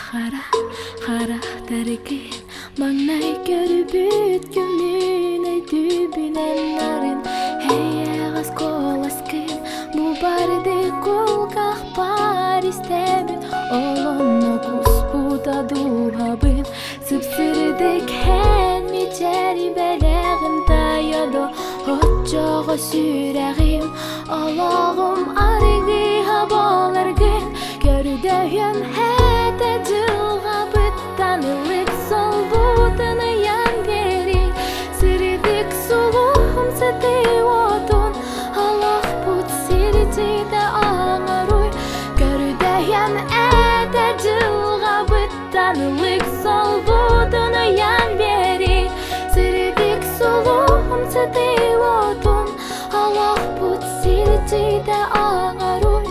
Қара тәреккен маңнай көріп өткенмен өйдүбінен нарын Хейеғаз коласкын бұл барды қолқақ бар істемін Олонно құспута дұғабын Сыпсырдық хән мечәрі бәләғін тайады Отчоғы сүрәғім Алағым арығы хабаларғын Көрдәйім әті жылға бұттанылық сол бұтыны ян бері Сырдық сұлуым сәті отын Алақ бұт сиртейді аңырой Көрдәйім әті жылға бұттанылық сол бұтыны ян бері Сырдық сұлуым сәті отын Алақ бұт сиртейді аңырой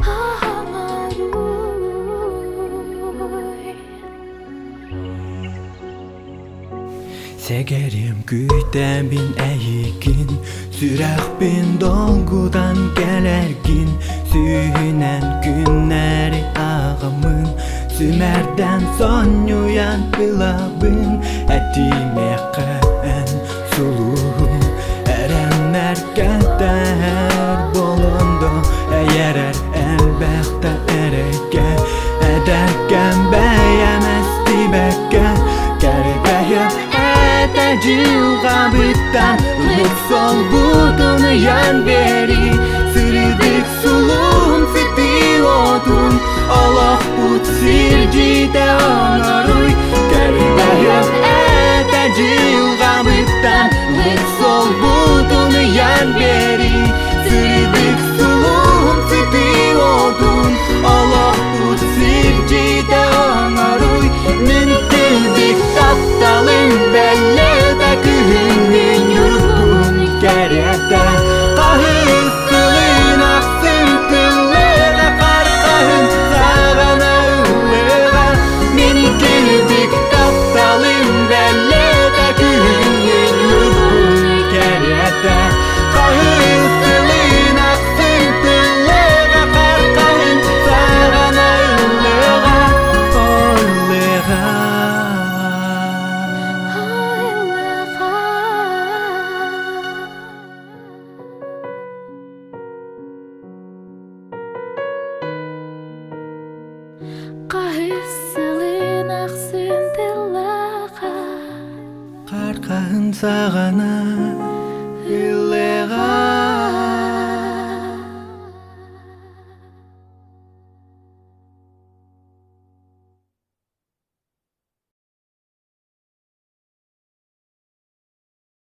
Segerim güydəmin əyigin Sürəxbin dolgudan gələrgin Süyünən günləri ağımın Sümərdən son yuyan bilabın Ətime qən suluğum Ərənlər qədər bolundu Əyərər əlbəxtə ərəgə Ədərkən bəyəməzdi bəkə Gərbəyəm Жылға бұттан Лық сол бұтыны ян бері Сырдық сұлым сіті отын Алақ бұт сіржейді аңырой Кәрбәйім әті жылға бұттан Лық сол бұтыны ян бері Сырдық сұлым сіті отын Алақ бұт сіржейді аңырой Мен тілдік тапталым бәлі Күннен юргун кәрәді Қағыз күлін ақсын күллері Қарқағын сағана ұлыға Мен келдік тапталым бәледі Күннен юргун кәрәді Қағыз күлін ақсын күллері Қарқағын сағана ұлыға Қағысылын ақсын тылаға Қарқағын сағана ұлыға